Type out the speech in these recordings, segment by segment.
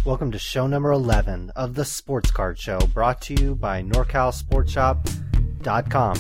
Welcome to show number 11 of the Sports Card Show, brought to you by NorCalSportsShop.com.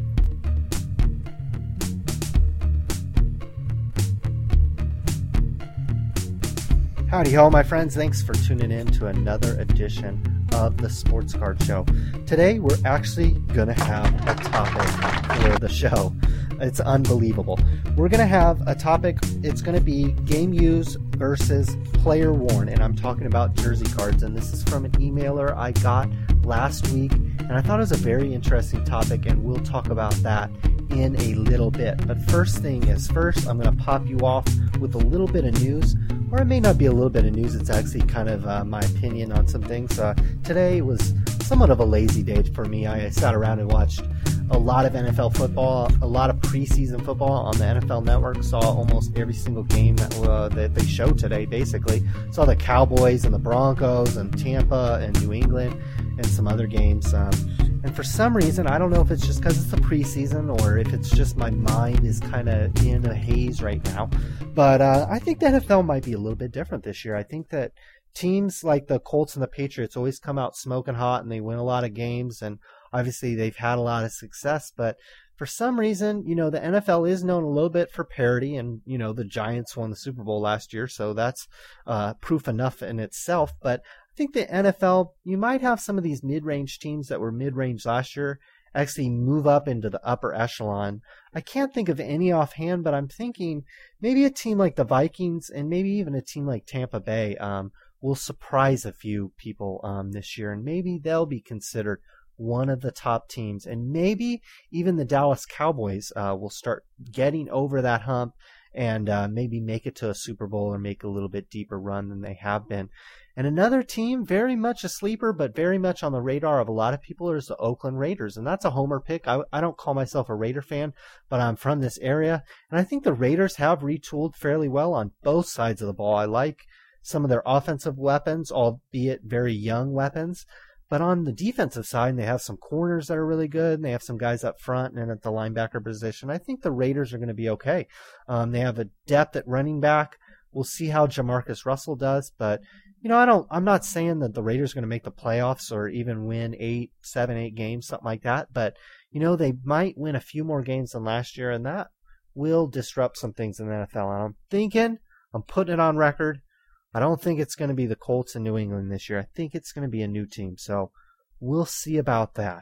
Howdy ho, my friends. Thanks for tuning in to another edition of the Sports Card Show. Today, we're actually going to have a topic for the show. It's unbelievable. We're going to have a topic. It's going to be game used versus player worn, and I'm talking about jersey cards. And this is from an emailer I got last week, and I thought it was a very interesting topic, and we'll talk about that in a little bit. But first thing is first, I'm going to pop you off with a little bit of news, or it may not be a little bit of news. It's actually kind of my opinion on some things. Today was somewhat of a lazy day for me. I sat around and watched a lot of NFL football, a lot of preseason football on the NFL Network. Saw almost every single game that they show today, basically. Saw the Cowboys and the Broncos and Tampa and New England and some other games. And for some reason, I don't know if it's just because it's the preseason or if it's just my mind is kind of in a haze right now. But I think the NFL might be a little bit different this year. I think that teams like the Colts and the Patriots always come out smoking hot and they win a lot of games, and obviously they've had a lot of success. But for some reason, the NFL is known a little bit for parity, and the Giants won the Super Bowl last year, so that's proof enough in itself. But I think the NFL, you might have some of these mid-range teams that were mid-range last year actually move up into the upper echelon. I can't think of any offhand, but I'm thinking maybe a team like the Vikings and maybe even a team like Tampa Bay will surprise a few people this year, and maybe they'll be considered one of the top teams, and maybe even the Dallas Cowboys will start getting over that hump and maybe make it to a Super Bowl or make a little bit deeper run than they have been. And another team, very much a sleeper, but very much on the radar of a lot of people, is the Oakland Raiders. And that's a homer pick. I don't call myself a Raider fan, but I'm from this area. And I think the Raiders have retooled fairly well on both sides of the ball. I like some of their offensive weapons, albeit very young weapons. But on the defensive side, they have some corners that are really good, and they have some guys up front and at the linebacker position. I think the Raiders are going to be okay. They have a depth at running back. We'll see how Jamarcus Russell does, but I'm not saying that the Raiders are going to make the playoffs or even win 7, 8 games, something like that. But they might win a few more games than last year, and that will disrupt some things in the NFL. And I'm putting it on record. I don't think it's going to be the Colts in New England this year. I think it's going to be a new team. So we'll see about that.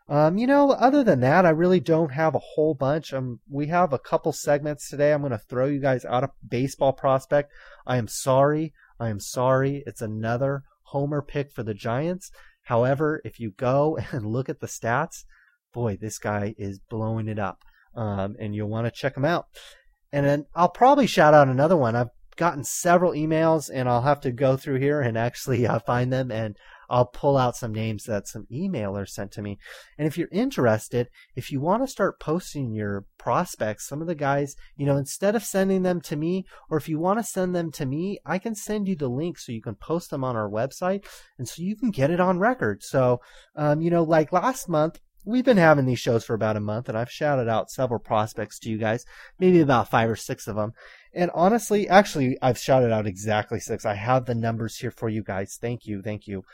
Other than that, I really don't have a whole bunch. We have a couple segments today. I'm going to throw you guys out of baseball prospect. I am sorry. It's another homer pick for the Giants. However, if you go and look at the stats, boy, this guy is blowing it up. And you'll want to check him out. And then I'll probably shout out another one. I've gotten several emails, and I'll have to go through here and actually find them, and I'll pull out some names that some emailers sent to me. And if you're interested, if you want to start posting your prospects, some of the guys, instead of sending them to me, or if you want to send them to me, I can send you the link so you can post them on our website, and so you can get it on record. So, like last month, we've been having these shows for about a month, and I've shouted out several prospects to you guys, maybe about 5 or 6 of them. And honestly, actually, I've shouted out exactly 6. I have the numbers here for you guys. Thank you.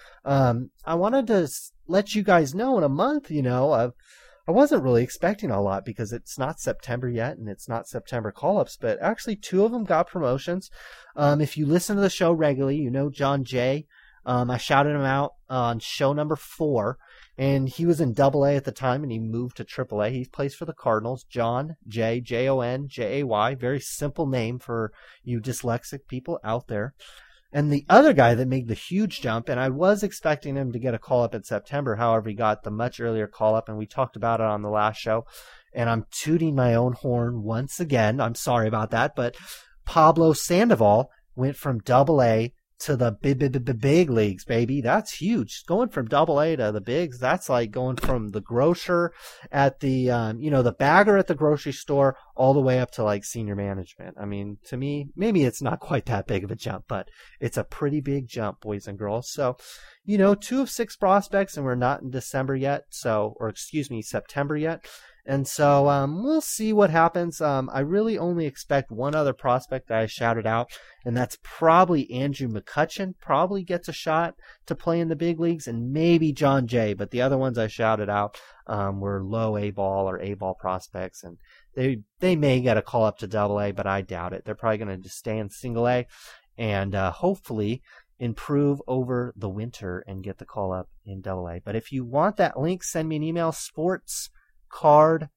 I wanted to let you guys know in a month, I wasn't really expecting a lot because it's not September yet, and it's not September call-ups, but actually 2 of them got promotions. If you listen to the show regularly, John Jay. I shouted him out on show number 4. And he was in Double-A at the time, and he moved to Triple-A. He plays for the Cardinals. John Jay, Jonjay. Very simple name for you dyslexic people out there. And the other guy that made the huge jump, and I was expecting him to get a call-up in September. However, he got the much earlier call-up, and we talked about it on the last show. And I'm tooting my own horn once again. I'm sorry about that. But Pablo Sandoval went from Double-A to the big leagues, baby. That's huge. Going from Double-A to the bigs, that's like going from the grocer at the, the bagger at the grocery store all the way up to like senior management. I mean, to me, maybe it's not quite that big of a jump, but it's a pretty big jump, boys and girls. So, 2 of 6 prospects, and we're not in September yet. And so we'll see what happens. I really only expect one other prospect that I shouted out, and that's probably Andrew McCutchen. Probably gets a shot to play in the big leagues, and maybe John Jay. But the other ones I shouted out were low A-ball or A-ball prospects, and they may get a call up to Double-A, but I doubt it. They're probably going to just stay in Single-A and hopefully improve over the winter and get the call up in Double-A. But if you want that link, send me an email, sportscardshow,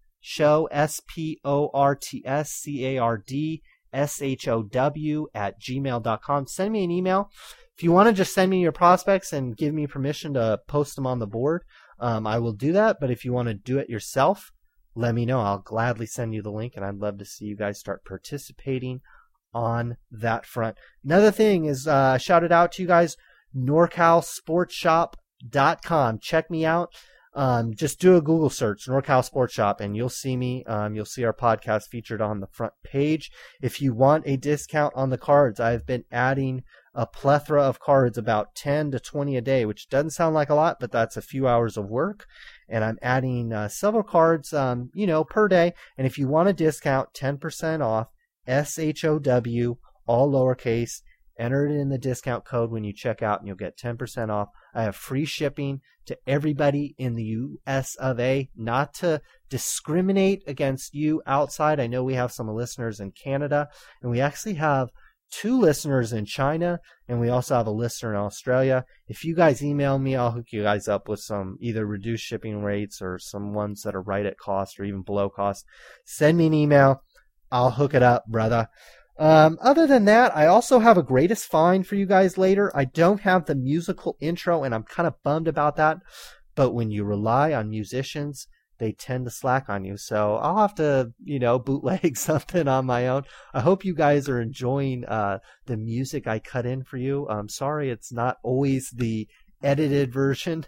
sportscardshow @gmail.com. Send me an email. If you want to just send me your prospects and give me permission to post them on the board, I will do that. But if you want to do it yourself, let me know. I'll gladly send you the link, and I'd love to see you guys start participating on that front. Another thing is, shout it out to you guys, NorCalSportsShop.com. Check me out. Just do a Google search, NorCal Sports Shop, and you'll see me. You'll see our podcast featured on the front page. If you want a discount on the cards, I've been adding a plethora of cards, about 10 to 20 a day, which doesn't sound like a lot, but that's a few hours of work. And I'm adding several cards, per day. And if you want a discount, 10% off, SHOW, all lowercase. Enter it in the discount code when you check out, and you'll get 10% off. I have free shipping to everybody in the U.S. of A. Not to discriminate against you outside. I know we have some listeners in Canada, and we actually have 2 listeners in China, and we also have a listener in Australia. If you guys email me, I'll hook you guys up with some either reduced shipping rates or some ones that are right at cost or even below cost. Send me an email. I'll hook it up, brother. Other than that, I also have a greatest find for you guys later. I don't have the musical intro, and I'm kind of bummed about that. But when you rely on musicians, they tend to slack on you. So I'll have to, bootleg something on my own. I hope you guys are enjoying the music I cut in for you. I'm sorry it's not always the edited version,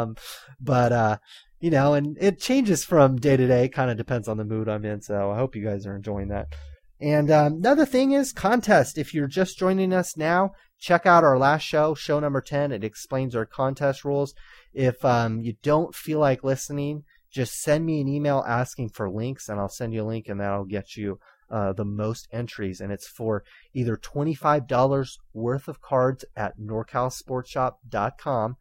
but and it changes from day to day. Kind of depends on the mood I'm in. So I hope you guys are enjoying that. And another thing is contest. If you're just joining us now, check out our last show, show number 10. It explains our contest rules. If you don't feel like listening, just send me an email asking for links, and I'll send you a link, and that'll get you the most entries. And it's for either $25 worth of cards at NorCalSportsShop.com,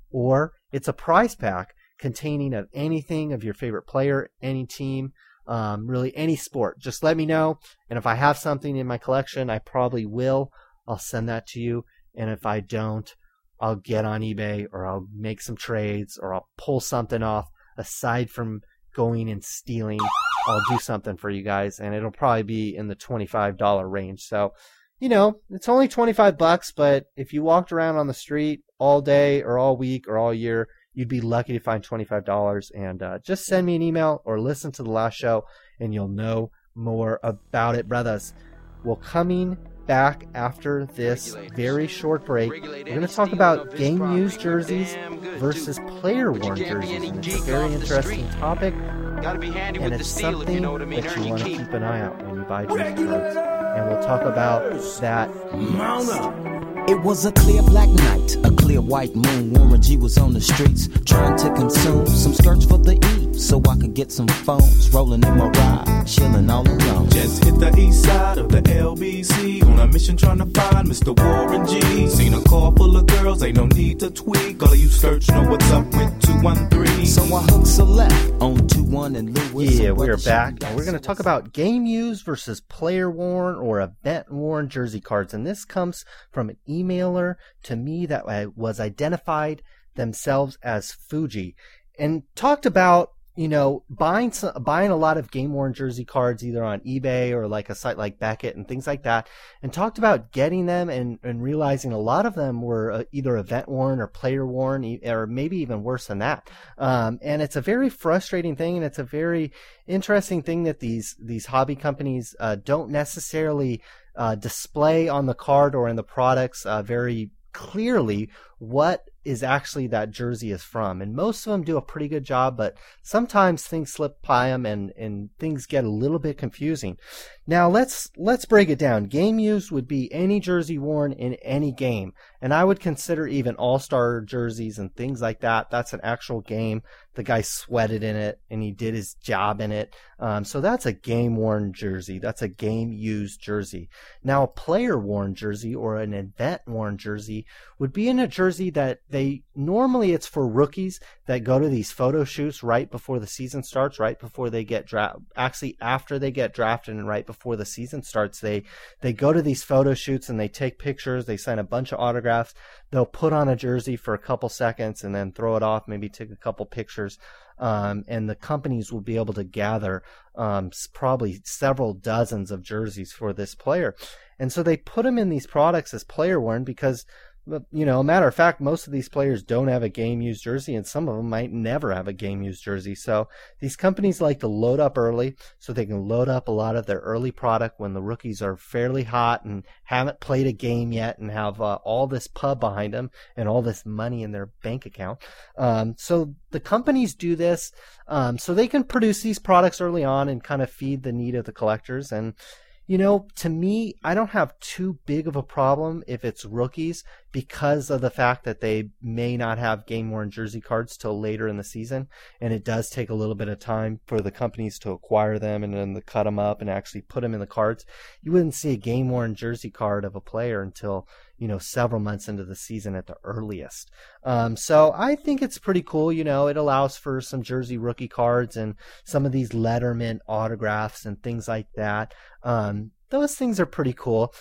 or it's a prize pack containing of anything of your favorite player, any team, really any sport. Just let me know, and if I have something in my collection, I probably will. I'll send that to you, and if I don't, I'll get on eBay, or I'll make some trades, or I'll pull something off. Aside from going and stealing, I'll do something for you guys, and it'll probably be in the $25 range. So, it's only $25, but if you walked around on the street all day or all week or all year, you'd be lucky to find $25. And just send me an email or listen to the last show, and you'll know more about it, brothers. Well, coming back after this very short break, we're going to talk about game-used jerseys versus player-worn jerseys. And it's a very interesting topic, and it's something that you want to keep an eye out when you buy jersey cards. And we'll talk about that next. It was a clear black night, a clear white moon. Warren G was on the streets trying to consume some skirts for the E, so I could get some phones. Rolling in my ride, chilling all alone. Just hit the east side of the LBC on a mission trying to find Mr. Warren G. Seen a car full of girls, ain't no need to tweak. All of you search know what's up with 213. So I hooked Select on 21 and Lewis. Yeah, we are back, and we're going to talk about game used versus player worn or event worn jersey cards. And this comes from an emailer to me that was identified themselves as Fuji, and talked about buying a lot of game worn jersey cards either on eBay or like a site like Beckett and things like that, and talked about getting them and realizing a lot of them were either event worn or player worn, or maybe even worse than that. And it's a very frustrating thing, and it's a very interesting thing that these hobby companies don't necessarily display on the card or in the products very clearly what is actually that jersey is from. And most of them do a pretty good job, but sometimes things slip by them and things get a little bit confusing. Now let's break it down. Game used would be any jersey worn in any game. And I would consider even all-star jerseys and things like that. That's an actual game. The guy sweated in it and he did his job in it. So that's a game-worn jersey. That's a game-used jersey. Now a player-worn jersey or an event-worn jersey would be in a jersey that normally it's for rookies that go to these photo shoots right before the season starts, right before they get drafted. Actually, after they get drafted and right before the season starts, they go to these photo shoots and they take pictures. They sign a bunch of autographs. They'll put on a jersey for a couple seconds and then throw it off, maybe take a couple pictures. And the companies will be able to gather probably several dozens of jerseys for this player. And so they put them in these products as player worn because, you know, a matter of fact, most of these players don't have a game-used jersey, and some of them might never have a game-used jersey. So these companies like to load up early so they can load up a lot of their early product when the rookies are fairly hot and haven't played a game yet and have all this pub behind them and all this money in their bank account. So the companies do this so they can produce these products early on and kind of feed the need of the collectors. And you know, to me, I don't have too big of a problem if it's rookies because of the fact that they may not have game-worn jersey cards till later in the season, and it does take a little bit of time for the companies to acquire them and then to cut them up and actually put them in the cards. You wouldn't see a game-worn jersey card of a player until, you know, several months into the season at the earliest. So I think it's pretty cool. You know, it allows for some jersey rookie cards and some of these Letterman autographs and things like that. Those things are pretty cool.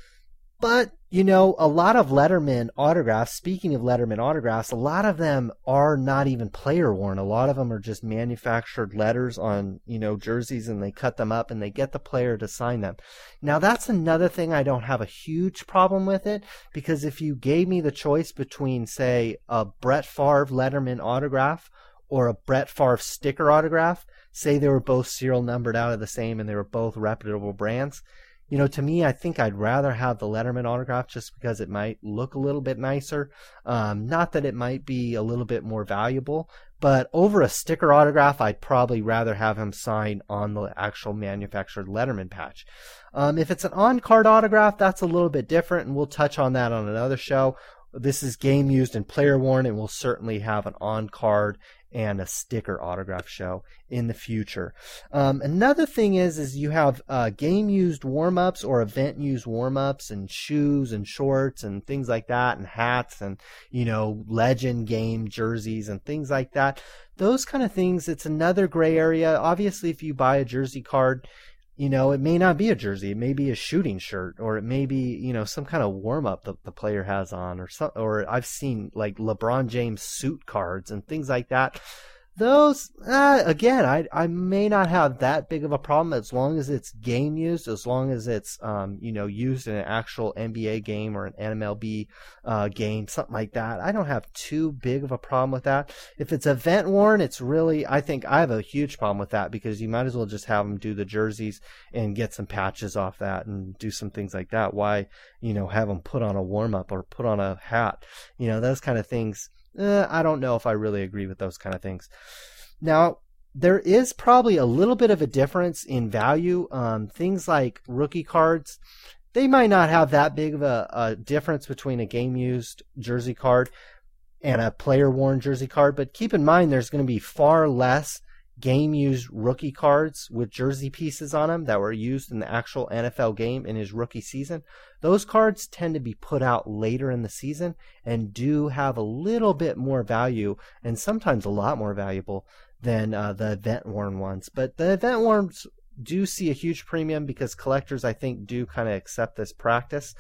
But, you know, a lot of Letterman autographs, speaking of Letterman autographs, a lot of them are not even player worn. A lot of them are just manufactured letters on, you know, jerseys, and they cut them up and they get the player to sign them. Now, that's another thing I don't have a huge problem with it, because if you gave me the choice between, say, a Brett Favre Letterman autograph or a Brett Favre sticker autograph, say they were both serial numbered out of the same and they were both reputable brands, you know, to me, I think I'd rather have the Letterman autograph just because it might look a little bit nicer. Not that it might be a little bit more valuable, but over a sticker autograph, I'd probably rather have him sign on the actual manufactured Letterman patch. If it's an on-card autograph, that's a little bit different, and we'll touch on that on another show. This is game used and player worn, and we'll certainly have an on-card and a sticker autograph show in the future. Another thing is you have game used warm-ups or event used warm-ups and shoes and shorts and things like that, and hats and, you know, legend game jerseys and things like that. Those kind of things, it's another gray area. Obviously, if you buy a jersey card, you know, it may not be a jersey. It may be a shooting shirt, or it may be, you know, some kind of warm-up that the player has on, or I've seen like LeBron James suit cards and things like that. Those, again, I may not have that big of a problem as long as it's game used, as long as it's, you know, used in an actual NBA game or an MLB game, something like that. I don't have too big of a problem with that. If it's event worn, it's really, I think I have a huge problem with that, because you might as well just have them do the jerseys and get some patches off that and do some things like that. Why, you know, have them put on a warm up or put on a hat? You know, those kind of things. I don't know if I really agree with those kind of things. Now, there is probably a little bit of a difference in value. Things like rookie cards, they might not have that big of a difference between a game-used jersey card and a player-worn jersey card. But keep in mind, there's going to be far less game-used rookie cards with jersey pieces on them that were used in the actual NFL game in his rookie season. Those cards tend to be put out later in the season and do have a little bit more value, and sometimes a lot more valuable than the event-worn ones. But the event-worns do see a huge premium because collectors, I think, do kind of accept this practice.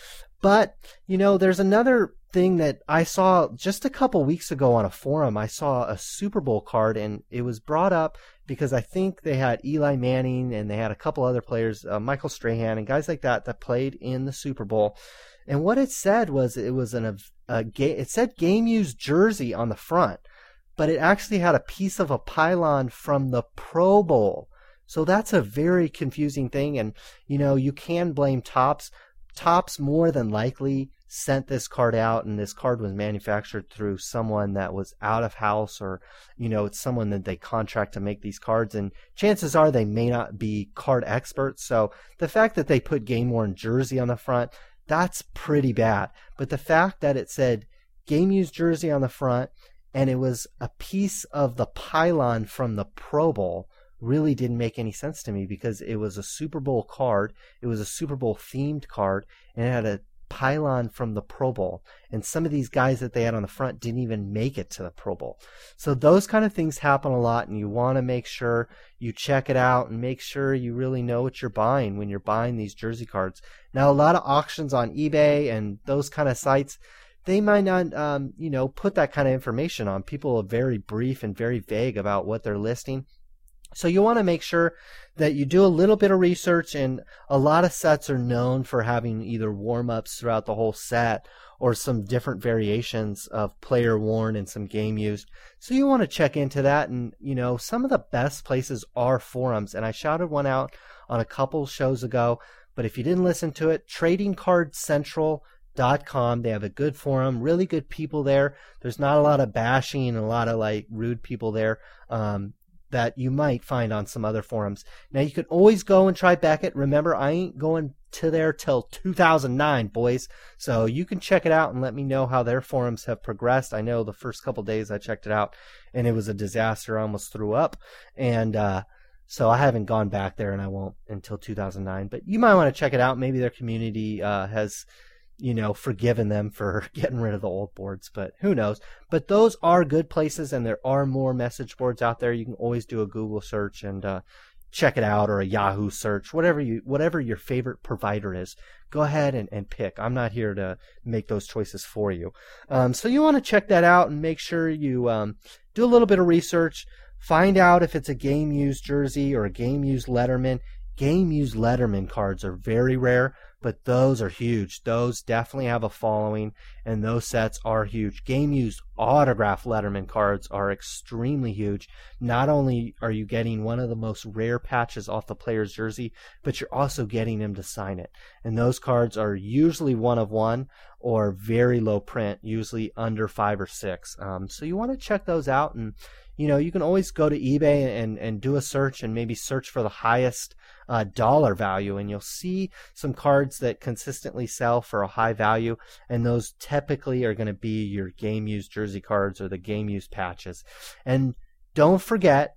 But, you know, there's another thing that I saw just a couple weeks ago on a forum. I saw a Super Bowl card, and it was brought up because I think they had Eli Manning and they had a couple other players, Michael Strahan and guys like that played in the Super Bowl. And what it said was it was it said game used jersey on the front, but it actually had a piece of a pylon from the Pro Bowl. So that's a very confusing thing. And, you know, you can blame Topps. Topps more than likely sent this card out and this card was manufactured through someone that was out of house, or, it's someone that they contract to make these cards, and chances are they may not be card experts. So the fact that they put game worn jersey on the front, that's pretty bad. But the fact that it said game used jersey on the front and it was a piece of the pylon from the Pro Bowl really didn't make any sense to me, because it was a Super Bowl card. It was a Super Bowl themed card, and it had a pylon from the Pro Bowl. And some of these guys that they had on the front didn't even make it to the Pro Bowl. So those kind of things happen a lot, and you want to make sure you check it out and make sure you really know what you're buying when you're buying these jersey cards. Now, a lot of auctions on eBay and those kind of sites, they might not, put that kind of information on. People are very brief and very vague about what they're listing. So you want to make sure that you do a little bit of research, and a lot of sets are known for having either warm-ups throughout the whole set or some different variations of player worn and some game used. So you want to check into that, and some of the best places are forums, and I shouted one out on a couple shows ago, but if you didn't listen to it, tradingcardcentral.com. They have a good forum, really good people there. There's not a lot of bashing and a lot of rude people there that you might find on some other forums. Now, you can always go and try Beckett. Remember, I ain't going to there till 2009, boys. So you can check it out and let me know how their forums have progressed. I know the first couple days I checked it out, and it was a disaster. I almost threw up. And so I haven't gone back there, and I won't until 2009. But you might want to check it out. Maybe their community has forgiven them for getting rid of the old boards, but who knows. But those are good places, and there are more message boards out there. You can always do a Google search and check it out, or a Yahoo search, whatever your favorite provider is. Go ahead and pick. I'm not here to make those choices for you. So you want to check that out and make sure you do a little bit of research. Find out if it's a game used jersey or a game used Letterman. Game used Letterman cards are very rare, but those are huge. Those definitely have a following, and those sets are huge. Game used autograph Letterman cards are extremely huge. Not only are you getting one of the most rare patches off the player's jersey, but you're also getting him to sign it. And those cards are usually one of one or very low print, usually under 5 or 6. So you want to check those out, and you can always go to eBay and do a search and maybe search for the highest dollar value, and you'll see some cards that consistently sell for a high value, and those typically are going to be your game used jersey cards or the game used patches. And don't forget,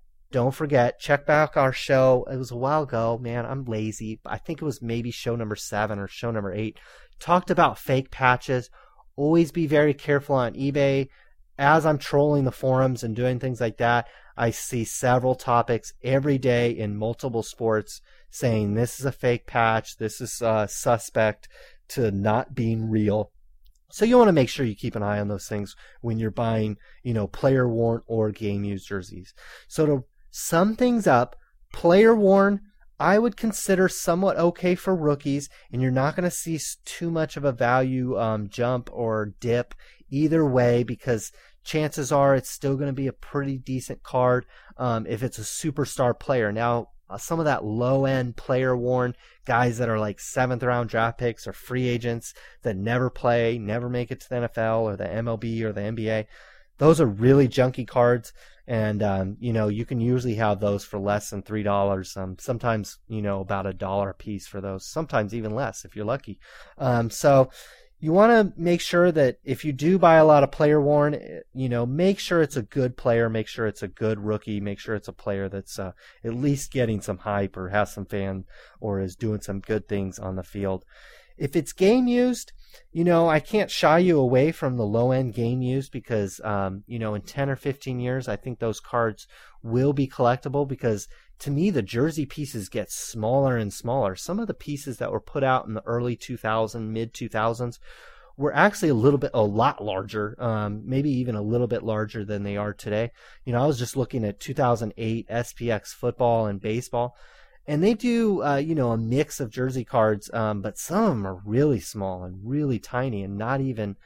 check back our show. It was a while ago, man, I'm lazy. I think it was maybe show number 7 or show number 8. Talked about fake patches. Always be very careful on eBay. As I'm trolling the forums and doing things like that, I see several topics every day in multiple sports saying this is a fake patch, this is suspect to not being real. So you want to make sure you keep an eye on those things when you're buying, player worn or game used jerseys. So to sum things up, player worn, I would consider somewhat okay for rookies, and you're not going to see too much of a value jump or dip either way, because chances are it's still going to be a pretty decent card if it's a superstar player. Now, some of that low-end player-worn guys that are like 7th-round draft picks or free agents that never play, never make it to the NFL or the MLB or the NBA, those are really junky cards. And, you can usually have those for less than $3. Sometimes, about $1 a piece for those. Sometimes even less if you're lucky. So you want to make sure that if you do buy a lot of player worn, make sure it's a good player, make sure it's a good rookie, make sure it's a player that's at least getting some hype or has some fan or is doing some good things on the field. If it's game used, I can't shy you away from the low end game used because, in 10 or 15 years, I think those cards will be collectible because to me, the jersey pieces get smaller and smaller. Some of the pieces that were put out in the early 2000s, mid 2000s were actually a lot larger, maybe even a little bit larger than they are today. I was just looking at 2008 SPX football and baseball. And they do, a mix of jersey cards, but some of them are really small and really tiny and not even,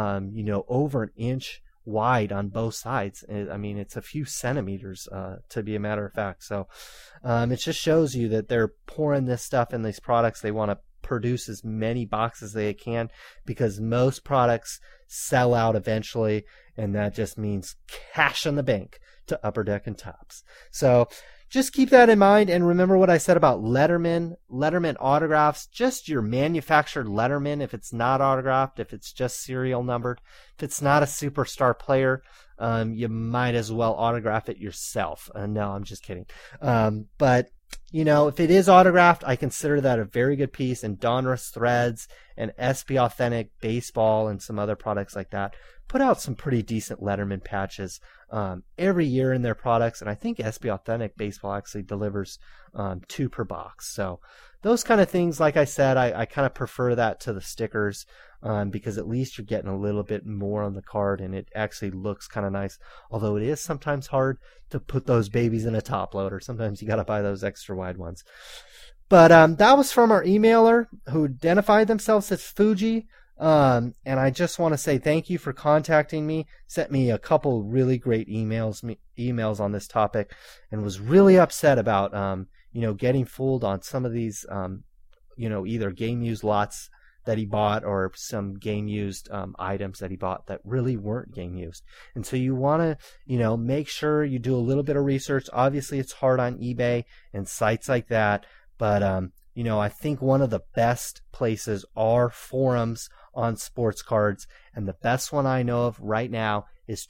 over an inch wide on both sides. I mean, it's a few centimeters, to be a matter of fact. So it just shows you that they're pouring this stuff in these products. They want to produce as many boxes as they can, because most products sell out eventually, and that just means cash in the bank to Upper Deck and Topps. So just keep that in mind, and remember what I said about Letterman autographs, just your manufactured Letterman. If it's not autographed, if it's just serial numbered, if it's not a superstar player, you might as well autograph it yourself. No, I'm just kidding. But if it is autographed, I consider that a very good piece. And Donruss Threads and SP Authentic Baseball and some other products like that put out some pretty decent Letterman patches every year in their products. And I think SP Authentic Baseball actually delivers 2 per box. So those kind of things, like I said, I kind of prefer that to the stickers, because at least you're getting a little bit more on the card, and it actually looks kind of nice. Although it is sometimes hard to put those babies in a top loader. Sometimes you got to buy those extra wide ones. But that was from our emailer who identified themselves as Fuji. And I just want to say thank you for contacting me. Sent me a couple really great emails on this topic, and was really upset about getting fooled on some of these either game used lots that he bought, or some game used items that he bought that really weren't game used. And so you want to make sure you do a little bit of research. Obviously it's hard on eBay and sites like that, but I think one of the best places are forums on sports cards, and the best one I know of right now is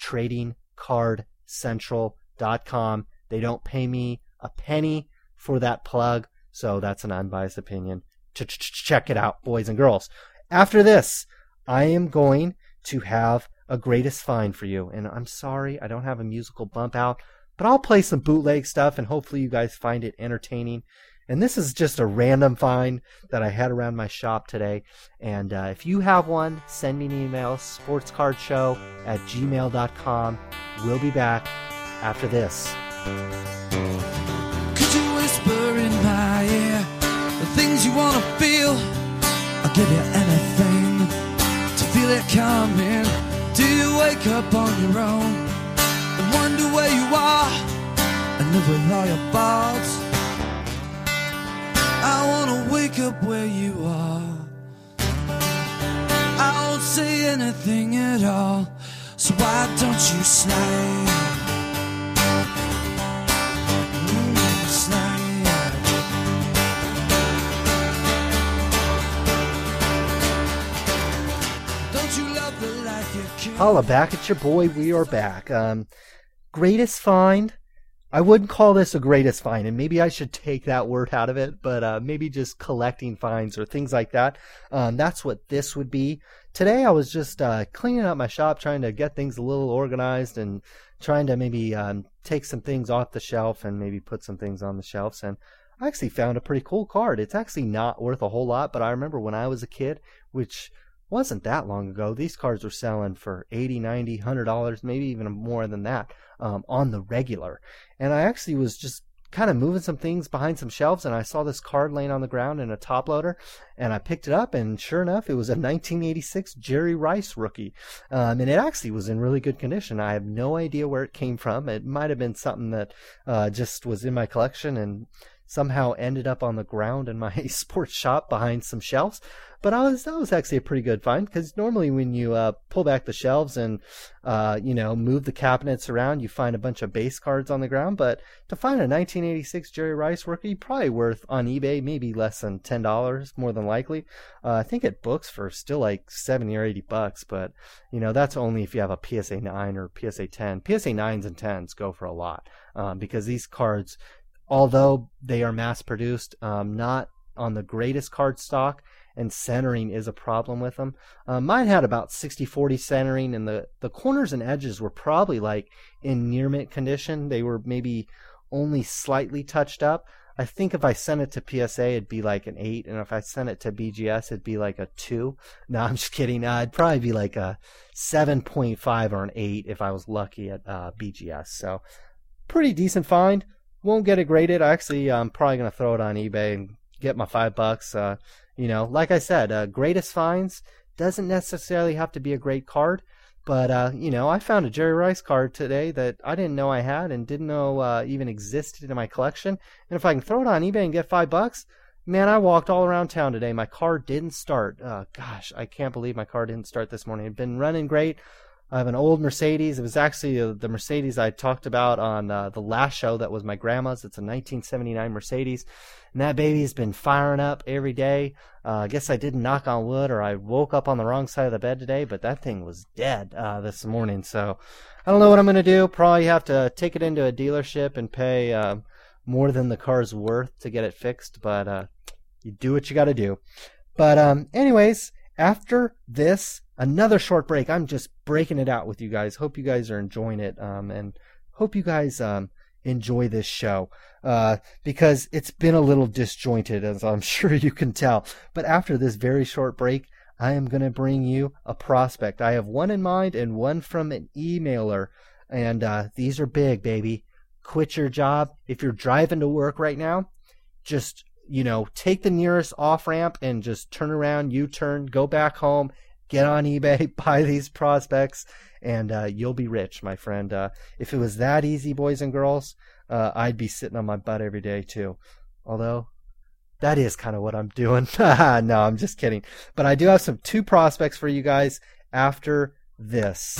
tradingcardcentral.com. They don't pay me a penny for that plug, so that's an unbiased opinion. Check it out, boys and girls. After this, I am going to have a greatest find for you, and I'm sorry I don't have a musical bump out, but I'll play some bootleg stuff, and hopefully you guys find it entertaining. And this is just a random find that I had around my shop today. And if you have one, send me an email, sportscardshow@gmail.com. We'll be back after this. Could you whisper in my ear the things you want to feel? I'll give you anything to feel it coming. Do you wake up on your own and wonder where you are and live with all your faults? I wanna wake up where you are. I won't say anything at all, so why don't you slide? Slide. Don't you love the life you can? Holla back at your boy. We are back. Greatest find. I wouldn't call this a greatest find, and maybe I should take that word out of it, but maybe just collecting finds or things like that. That's what this would be. Today I was just cleaning up my shop, trying to get things a little organized and trying to maybe take some things off the shelf and maybe put some things on the shelves. And I actually found a pretty cool card. It's actually not worth a whole lot, but I remember when I was a kid, which wasn't that long ago, these cards were selling for $80, $90, $100, maybe even more than that on the regular. And I actually was just kind of moving some things behind some shelves, and I saw this card laying on the ground in a top loader, and I picked it up, and sure enough, it was a 1986 Jerry Rice rookie. And it actually was in really good condition. I have no idea where it came from. It might have been something that just was in my collection and somehow ended up on the ground in my sports shop behind some shelves. But that was actually a pretty good find, because normally when you pull back the shelves and move the cabinets around, you find a bunch of base cards on the ground. But to find a 1986 Jerry Rice rookie, probably worth on eBay maybe less than $10, more than likely. I think it books for still like $70 or $80, but that's only if you have a PSA 9 or PSA 10. PSA 9s and 10s go for a lot, because these cards, although they are mass produced, not on the greatest card stock, and centering is a problem with them. Mine had about 60-40 centering, and the corners and edges were probably like in near mint condition. They were maybe only slightly touched up. I think if I sent it to PSA, it'd be like an 8, and if I sent it to BGS, it'd be like a 2. No, I'm just kidding. It'd probably be like a 7.5 or an 8 if I was lucky at BGS. So pretty decent find. Won't get it graded. I'm probably going to throw it on eBay and get my $5. Like I said, greatest finds doesn't necessarily have to be a great card, but I found a Jerry Rice card today that I didn't know I had and didn't know even existed in my collection. And if I can throw it on eBay and get $5, Man, I walked all around town today. My car didn't start. Gosh, I can't believe my car didn't start this morning. It had been running great. I have an old Mercedes. It was actually the Mercedes I talked about on the last show. That was my grandma's. It's a 1979 Mercedes. And that baby has been firing up every day. I guess I didn't knock on wood, or I woke up on the wrong side of the bed today, but that thing was dead this morning. So I don't know what I'm going to do. Probably have to take it into a dealership and pay more than the car's worth to get it fixed. But you do what you got to do. But anyways, after this, another short break. I'm just breaking it out with you guys. Hope you guys are enjoying it, and hope you guys enjoy this show, because it's been a little disjointed, as I'm sure you can tell. But after this very short break, I am going to bring you a prospect. I have one in mind and one from an emailer, and these are big, baby. Quit your job. If you're driving to work right now, just, take the nearest off-ramp and just turn around, U-turn, go back home, get on eBay, buy these prospects, and you'll be rich, my friend. If it was that easy, boys and girls, I'd be sitting on my butt every day too. Although, that is kind of what I'm doing. No, I'm just kidding. But I do have two prospects for you guys after this.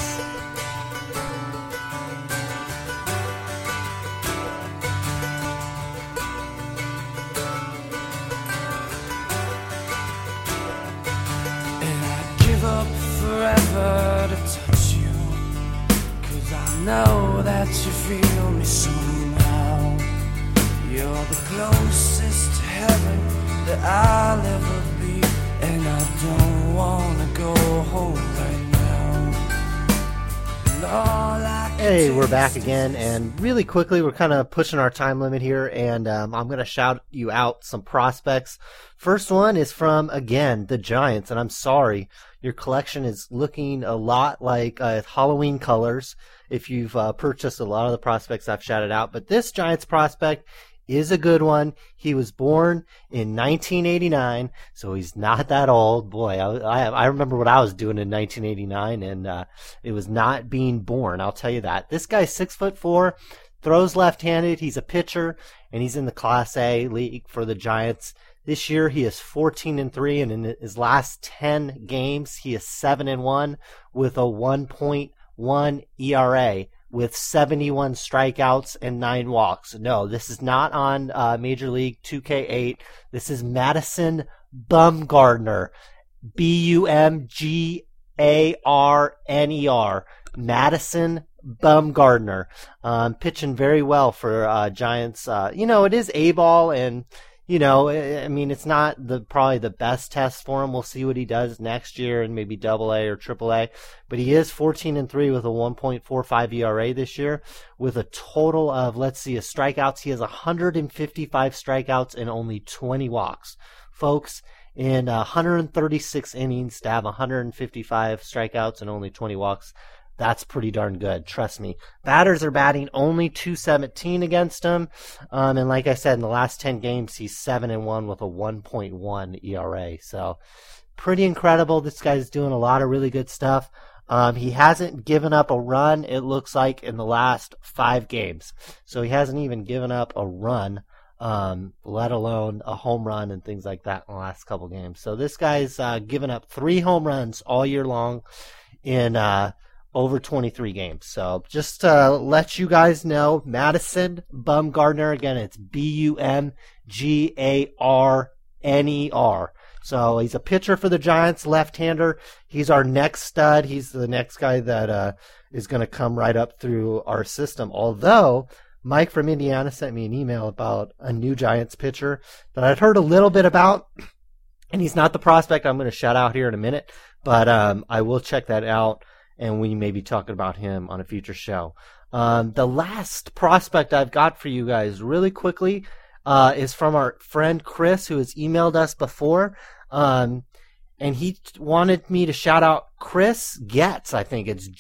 Forever to touch you, 'cause I know that you feel me somehow. You're the closest to heaven that I'll ever be, and I don't wanna go home right now. And all I can Hey, we're back again, and really quickly, we're kind of pushing our time limit here, and I'm going to shout you out some prospects. First one is from, again, the Giants, and I'm sorry, your collection is looking a lot like Halloween colors if you've purchased a lot of the prospects I've shouted out, but this Giants prospect is a good one. He was born in 1989, so he's not that old. Boy, I remember what I was doing in 1989, and it was not being born, I'll tell you that. This guy's 6'4", throws left-handed. He's a pitcher, and he's in the Class A league for the Giants. This year he is 14-3, and in his last 10 games he is 7-1 with a 1.1 ERA. With 71 strikeouts and 9 walks. No, this is not on Major League 2K8. This is Madison Bumgarner. Bumgarner. Madison Bumgarner. Pitching very well for Giants. It is A-ball, and it's not probably the best test for him. We'll see what he does next year and maybe AA or AAA. But he is 14-3 with a 1.45 ERA this year with a total of, his strikeouts. He has 155 strikeouts and only 20 walks. Folks, in 136 innings to have 155 strikeouts and only 20 walks, that's pretty darn good. Trust me. Batters are batting only .217 against him. And like I said, in the last 10 games, he's 7-1 with a 1.1 ERA. So pretty incredible. This guy's doing a lot of really good stuff. He hasn't given up a run, it looks like, in the last 5 games. So he hasn't even given up a run, let alone a home run and things like that in the last couple games. So this guy's given up 3 home runs all year long in over 23 games. So just to let you guys know, Madison Bumgarner, again, it's Bumgarner. So he's a pitcher for the Giants, left-hander. He's our next stud. He's the next guy that is going to come right up through our system. Although Mike from Indiana sent me an email about a new Giants pitcher that I'd heard a little bit about, and he's not the prospect I'm going to shout out here in a minute, but I will check that out, and we may be talking about him on a future show. The last prospect I've got for you guys really quickly is from our friend Chris, who has emailed us before. And he wanted me to shout out Chris Getz. I think it's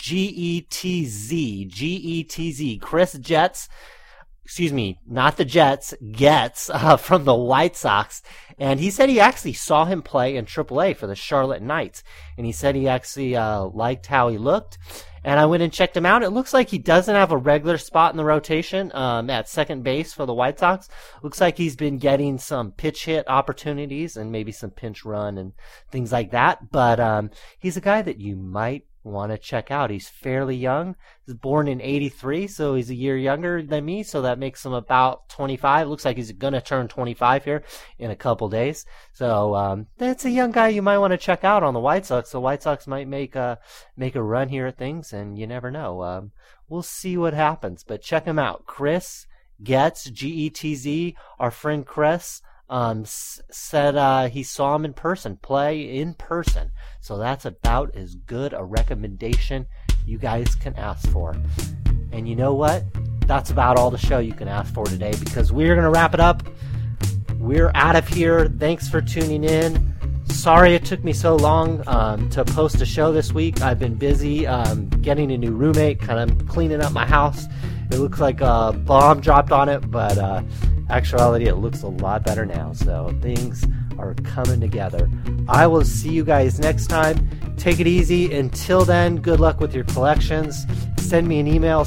Getz. Chris Getz. Excuse me, not the Jets, Getz, from the White Sox. And he said he actually saw him play in AAA for the Charlotte Knights. And he said he actually liked how he looked. And I went and checked him out. It looks like he doesn't have a regular spot in the rotation at second base for the White Sox. Looks like he's been getting some pitch hit opportunities and maybe some pinch run and things like that. But he's a guy that you might want to check out. He's fairly young. He was born in 83, so he's a year younger than me, so that makes him about 25. Looks like he's going to turn 25 here in a couple days. So that's a young guy you might want to check out on the White Sox. The White Sox might make a run here at things, and you never know. We'll see what happens, but check him out. Chris Getz, Getz, our friend Chris, said he saw him play in person. So that's about as good a recommendation you guys can ask for. And you know what? That's about all the show you can ask for today, because we're going to wrap it up. We're out of here. Thanks for tuning in. Sorry it took me so long to post a show this week. I've been busy getting a new roommate, kind of cleaning up my house. It looks like a bomb dropped on it, but actuality, it looks a lot better now. So things are coming together. I will see you guys next time. Take it easy. Until then, good luck with your collections. Send me an email,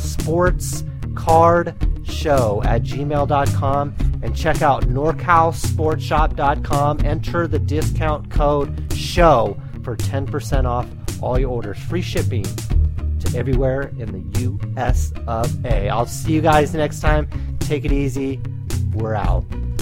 sportscardshow@gmail.com, and check out norcalsportshop.com. Enter the discount code SHOW for 10% off all your orders. Free shipping to everywhere in the US of A. I'll see you guys next time. Take it easy. We're out.